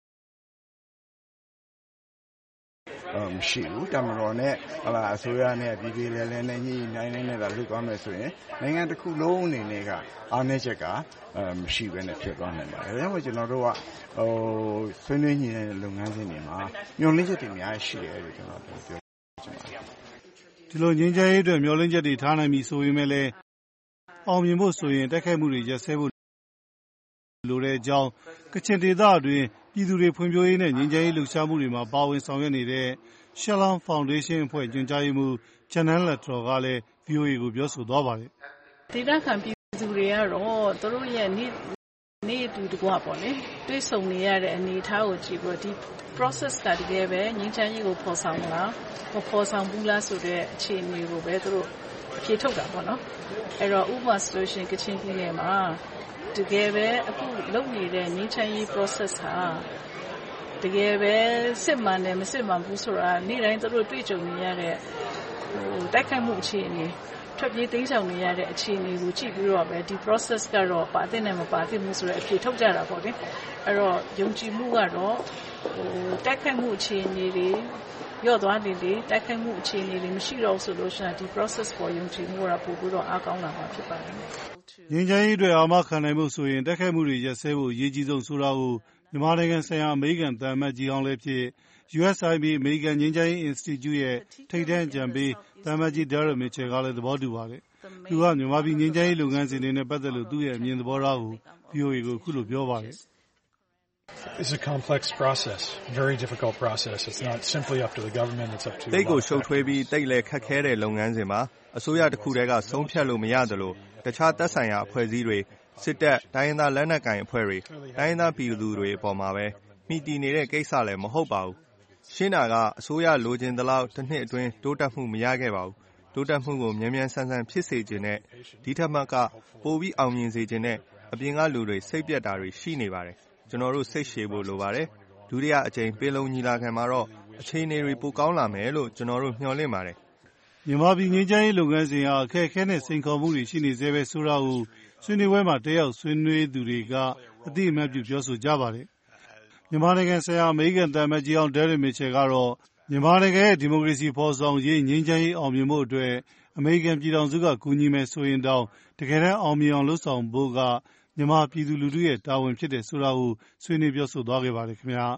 မရှိဘူးတမတော်နဲ့ဟလာအစိုးရနဲ့ပြည်ပြည်လဲလဲနဲ့ညှိနှိုင်းနေတာလွတ်သွားမယ်ဆိုရင်နိုင်ငံတစ်ခုလုံးအနေနဲ့ကအားနည်းချက်ကမရှိဘဲနဲ့ဖြစ်သွားနိုင်ပါတယ်ဒါကြောင့်ကျွန်တော်တို့ကဟိုဆွေးနွေးညှိနှိုင်းတဲ့လုပ်ငန်းစဉ်တွေမှာညှို့နှိမ့်ချက်တွေအများကြီးရှိတယ်လို့ကျွန်တော်ပြောချင်ပါတယ်ဒီလိုငြိမ်းချမ်းရေးအတွက်မျှော်လင့်ချက်တွေထားနိုင်ပြီဆိုရင်လည်းအောင်မြင်ဖို့ဆိုရင်တိုက်ခိုက်မှုတွေရပ်စဲဖို့လိုတဲ့အကြောင်းကချင်ဒေသအတွင်းပြည်သူတွေဖွံ့ဖြိုးရေးနဲ့ငြိမ်းချမ်းရေးလှုပ်ရှားမှုတွေမှာပါဝင်ဆောင်ရွက်နေတဲ့ Shalom Foundation အဖွဲ့ညွှန်ကြားရေးမှူးချန်နန်းလက်တော်ကလည်း ဗွီအိုအေကိုပြောဆိုသွားပါတယ်။ဒေသခံပြည်သူတွေကတော့သူတို့ရဲ့နေ့နေ့တူတကွပေါ့လေတွေ့ဆုံနေရတဲ့အနေအထားကိုကြည့်ပြီးဒီ process ကတကယ်ပဲငြိမ်းချမ်းရေးကိုဖော်ဆောင်လားမဖော်ဆောင်ဘူးလားဆိုတဲ့အခြေအနေကိုပဲသူတို့ဖြေထုတ်တာပေါ့နော်။အဲ့တော့ဥပမာဆိုလို့ရှိရင်ကချင်ပြည်နယ်မှာတကယ်ပဲအခုလုပ်နေတဲ့ငြိမ်းချမ်းရေး process ဟာဟတကယ်ပဲစစ်မှန်တယ်မစစ်မှန်ဘူးဆိုတာနေ့တိုင်းသူတို့တွေ့ကြုံနေရတဲ့ဟိုတိုက်ခိုက်မှုအခြေအနေထွက်ပြေးသိမ်းဆောင်နေရတဲ့အခြေအနေကိုကြည့်ပြီးတော့ပဲဒီ process ကတော့ပါတဲ့နဲ့မပါတဲ့မှုဆိုတဲ့အဖြေထုတ်ကြတာပေါ့လေအဲ့တော့ယုံကြည်မှုကတော့ဟိုတိုက်ခိုက်မှုအခြေအနေတွေရော့သွားနေလေတိုက်ခိုက်မှုအခြေအနေတွေမရှိတော့ဆိုလို့ရှိရင်ဒီ process ပေါ်ယုံကြည်မှုကပို့ပြီးတော့အားကောင်းလာမှာဖြစ်ပါတယ်ငြိမ်းချမ်းရေးအတွက်အာမခံနိုင်မှုဆိုရင်တိုက်ခိုက်မှုတွေရပ်စဲဖို့အရေးကြီးဆုံးဆိုတာကိုမြန်မာနိုင်ငံဆိုင်ရာအမေရိကန်သံအမတ်ကြီးအောင်လည်းဖြစ် U S I P အမေရိကန်ငြိမ်းချမ်းရေး Institute ရဲ့ထိပ်တန်းအကြံပေးသံအမတ်ကြီး Daryl Mitchell ကလည်းသဘောတူပါတယ်သူကမြန်မာပြည်ငြိမ်းချမ်းရေးလုပ်ငန်းစဉ်တွေနဲ့ပတ်သက်လို့သူ့ရဲ့အမြင်သဘောထားကို V O A ကိုအခုလိုပြောပါတယ် It's a complex process, very difficult process. It's not simply up to the government, it's up to တိတ်ကိုရှုပ်ထွေးပြီးတိတ်လည်းခက်ခဲတဲ့လုပ်ငန်းစဉ်မှာအစိုးရတစ်ခုတည်းကဆုံးဖြတ်လို့မရသလိုတခြားသက်ဆိုင်ရာအဖွဲ့အစည်းတွေစစ်တပ်တိုင်းရင်းသားလက်နက်ကိုင်အဖွဲ့တွေတိုင်းရင်းသားပြည်သူတွေအပေါ်မှာပဲမိတီနေတဲ့ကိစ္စလည်းမဟုတ်ပါဘူးရှင်းတာကအစိုးရလိုချင်သလောက်တစ်နှစ်အတွင်းတိုးတက်မှုမရခဲ့ပါဘူးတိုးတက်မှုကိုမြန်မြန်ဆန်ဆန်ဖြစ်စေခြင်းနဲ့ဒီထက်မှကပိုပြီးအောင်မြင်စေခြင်းနဲ့အပြင်ကလူတွေစိတ်ပြတ်တာတွေရှိနေပါတယ်ကျွန်တော်တို့စိတ်ရှည်ဖို့လိုပါတယ်ဒုတိယအကြိမ်ပင်လုံညီလာခံမှာတော့အခြေအနေတွေပိုကောင်းလာမယ်လို့ကျွန်တော်တို့မျှော်လင့်ပါတယ်မြန်မာပြည်ငြိမ်းချမ်းရေးလုပ်ငန်းစဉ်ဟာအခက်အခဲနဲ့စိန်ခေါ်မှုတွေရှိနေသေးပဲဆိုတာကိုဆွေးနွေးပွဲမှာတက်ရောက်ဆွေးနွေးသူတွေကအသိအမှတ်ပြုပြောဆိုကြပါတယ်မြန်မာနိုင်ငံဆိုင်ရာအမေရိကန်သံအမတ်ကြီးအောင် Daryl Mitchell ကတော့မြန်မာနိုင်ငံရဲ့ဒီမိုကရေစီဖော်ဆောင်ရေးငြိမ်းချမ်းရေးအောင်မြင်မှုအတွက်အမေရိကန်ပြည်ထောင်စုကကူညီမယ်ဆိုရင်တောင်တကယ်တမ်းအောင်မြင်အောင်လုပ်ဆောင်ဖို့ကမြန်မာပြည်သူလူထုရဲ့တာဝန်ဖြစ်တယ်ဆိုတာကိုဆွေးနွေးပြောဆိုသွားခဲ့ပါတယ်ခင်ဗျာ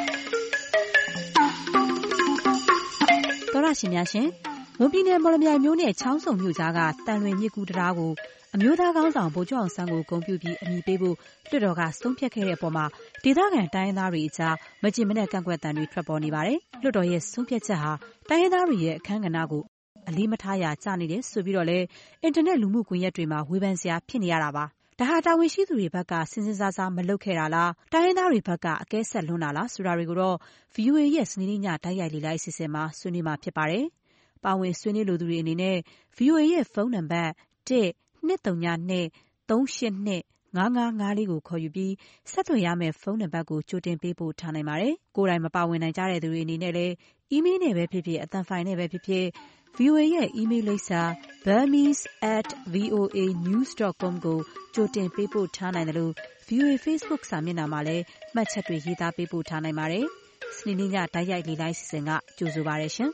တော်ရရှိများရှင်မွန်ပြည်နယ်မော်လမြိုင်မြို့နယ်ချောင်းစုံမြို့ကြားကတန်လွင်မြစ်ကူတံတားကိုအမျိုးသားကောင်းဆောင်ဗိုလ်ချုပ်အောင်ဆန်းကိုဂုဏ်ပြုပြီးအမည်ပေးဖို့လွှတ်တော်ကဆုံးဖြတ်ခဲ့တဲ့အပေါ်မှာဒေသခံတိုင်းရင်းသားတွေအကြားမကျေမနပ်ကန့်ကွက်သံတွေထွက်ပေါ်နေပါတယ်။လွှတ်တော်ရဲ့ဆုံးဖြတ်ချက်ဟာတိုင်းရင်းသားတွေရဲ့အခမ်းကဏ္ဍကိုအလေးမထားရကျနေတယ်ဆိုပြီးတော့လည်းအင်တာနက်လူမှုကွန်ရက်တွေမှာဝေဖန်စရာဖြစ်နေရတာပါ။ဒါဟာတာဝန်ရှိသူတွေဘက်ကစဉ်းစဉ်းစားစားမလုပ်ခဲ့တာလားတိုင်းရင်းသားတွေဘက်ကအကဲဆက်လွန်းတာလားဆိုတာတွေကိုတော့ V O A ရဲ့စနေနေ့ညတိုက်ရိုက်လေ့လာအစီအစဉ်မှာဆွေးနွေးမှာဖြစ်ပါတယ်။ပါဝင်ဆွေးနွေးလိုသူတွေအနေနဲ့ V O A ရဲ့ဖုန်းနံပါတ်တစ် နှစ်သုံးနှစ် သုံးရှစ်နှစ် ငါးငါးငါးလေးကိုခေါ်ယူပြီးဆက်သွယ်ရမယ့်ဖုန်းနံပါတ်ကိုကြိုတင်ပေးပို့ထားနိုင်ပါတယ်။ကိုယ်တိုင်မပါဝင်နိုင်ကြတဲ့သူတွေအနေနဲ့လည်းအီးမေးလ်နဲ့ပဲဖြစ်ဖြစ်အသံဖိုင်နဲ့ပဲဖြစ်ဖြစ် V O A ရဲ့အီးမေးလ်လိပ်စာ burmese at voa news dot com ကိုကြိုတင်ပေးပို့ထားနိုင်တယ်လို့ V O A Facebook စာမျက်နှာမှာလည်းမှတ်ချက်တွေရေးသားပေးပို့ထားနိုင်ပါတယ်။စနေနေ့ညတိုက်ရိုက်လေ့လာအစီအစဉ်ကကြိုဆိုပါရရှင်။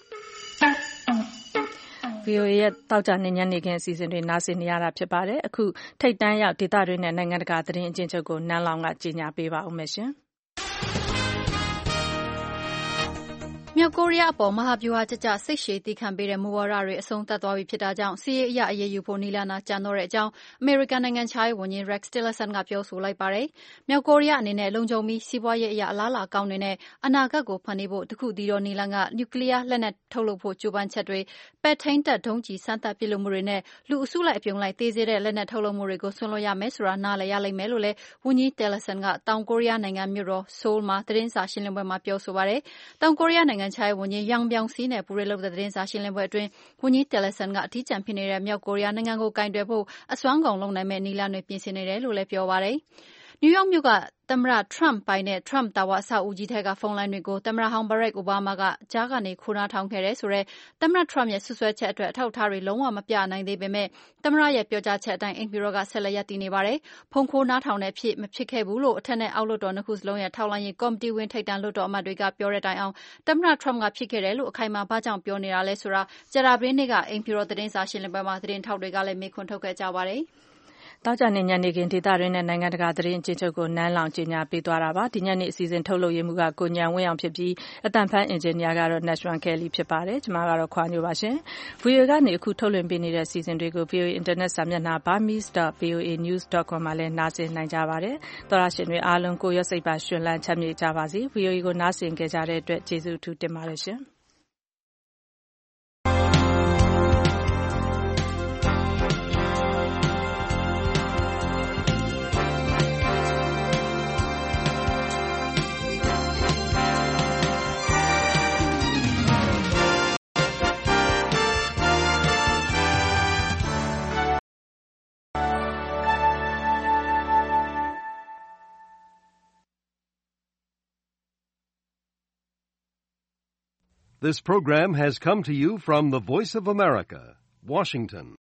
V O A ရဲ့တောက်ကြနေညနေခင်းအစီအစဉ်တွေနားဆင်နေရတာဖြစ်ပါတယ်။အခုထိတ်တန်းရောက်ဒေသတွင်းနဲ့နိုင်ငံတကာသတင်းအကျဉ်းချုပ်ကိုနန်းလောင်ကကြီးညာပေးပါဦးမယ်ရှင်။မြောက်ကိုရီးယားအပေါ်မဟာဗျူဟာကျကျစိတ်ရှည်တည်ခံပေးတဲ့မူဝါဒတွေအဆုံးသတ်သွားပြီဖြစ်တာကြောင့်စစ်ရေးအရအရေးယူဖို့နည်းလမ်းသာကျန်တော့တဲ့အကြောင်းအမေရိကန်နိုင်ငံခြားရေးဝန်ကြီး Rex Tillerson ကပြောဆိုလိုက်ပါတယ်။မြောက်ကိုရီးယားအနေနဲ့လုံခြုံပြီးစီးပွားရေးအရအလားအလာကောင်းနေတဲ့အနာဂတ်ကိုဖန်တီးဖို့တခုတည်းသောနည်းလမ်းကနျူကလ িয়ার လက်နက်ထုတ်လုပ်ဖို့ကြိုးပမ်းချက်တွေပဲ့ထိန်းတပ်ဒုံးကျည်စမ်းသပ်ပစ်လွှတ်မှုတွေနဲ့လူအစုလိုက်အပြုံလိုက်သေစေတဲ့လက်နက်ထုတ်လုပ်မှုတွေကိုဆွံ့လွှတ်ရမယ်ဆိုတာနားလည်ရလိမ့်မယ်လို့လည်းဝန်ကြီး Tillerson ကတောင်ကိုရီးယားနိုင်ငံမြို့တော်ဆိုးလ်မှာသတင်းစာရှင်းလင်းပွဲမှာပြောဆိုပါတယ်။တောင်ကိုရီးယားနိုင်ငံခြားရေးဝန်ကြီးYang Byung-si နဲ့ပူးတွဲလုပ်တဲ့သတင်းစာရှင်းလင်းပွဲအတွင်းဝန်ကြီး Tillerson ကအထီးကျန်ဖြစ်နေတဲ့မြောက်ကိုရီးယားနိုင်ငံကိုကိုင်တွယ်ဖို့အစွမ်းကုန်လုပ်နိုင်မယ့်နည်းလမ်းတွေပြင်ဆင်နေတယ်လို့လည်းပြောပါတယ်။နယူးယောက်မြို့ကသမ္မတ Trump ပိုင်တဲ့ Trump Tower အဆောက်အဦကြီးထဲကဖုန်းလိုင်းတွေကိုသမ္မတဟောင်း Barack Obama ကကြားကနေခိုးနှားထောင်ခဲ့တယ်ဆိုတဲ့သမ္မတ Trump ရဲ့စွပ်စွဲချက်အတွက်အထောက်အထားတွေလုံးဝမပြနိုင်သေးပေမဲ့သမ္မတရဲ့ပြောကြားချက်အတိုင်းအိမ်ဖြူတော်ကဆက်လက်ရပ်တည်နေပါတယ်။ဖုန်းခိုးနှားထောင်တဲ့အဖြစ်မဖြစ်ခဲ့ဘူးလို့အထက်နဲ့အောက်လွှတ်တော်နှစ်ခုစလုံးရဲ့ထောက်လှမ်းရေးကော်မတီဝင်ထိပ်တန်းလွှတ်တော်အမတ်တွေကပြောတဲ့တိုင်အောင်သမ္မတ Trump ကဖြစ်ခဲ့တယ်လို့အခိုင်အမာဘာကြောင့်ပြောနေတာလဲဆိုတာကြာသပတေးနေ့ကအိမ်ဖြူတော်သတင်းစာရှင်းလင်းပွဲမှာသတင်းထောက်တွေကလည်းမေးခွန်းထုတ်ခဲ့ကြပါတယ်။တောက်ကြနေညနေခင်းဒေသတွင်းနဲ့နိုင်ငံတကာသတင်းအကျဉ်းချုပ်ကိုနန်းလောင်ကြီးညာပေးသွားတာပါဒီညနေအစီအစဉ်ထုတ်လုပ်ရမှုကကိုညံဝင်းအောင်ဖြစ်ပြီးအတန်ဖန်အင်ဂျင်နီယာကတော့ Nashwan Kelly ဖြစ်ပါတယ်ကျွန်မကတော့ခွာညိုပါရှင် V O A ကနေအခုထုတ်လွှင့်ပေးနေတဲ့စီစဉ်တွေကို V O A Internet စာမျက်နှာ burmese dot voa news dot com မှာလည်းနားဆင်နိုင်ကြပါတယ်သောရရှင်တွေအားလုံးကိုရစိတ်ပါရှင်လန်းချမ်းမြေ့ကြပါစေ V O A ကိုနားဆင်ကြတဲ့အတွက်ကျေးဇူးအထူးတင်ပါတယ်ရှင် This program has come to you from the Voice of America, Washington.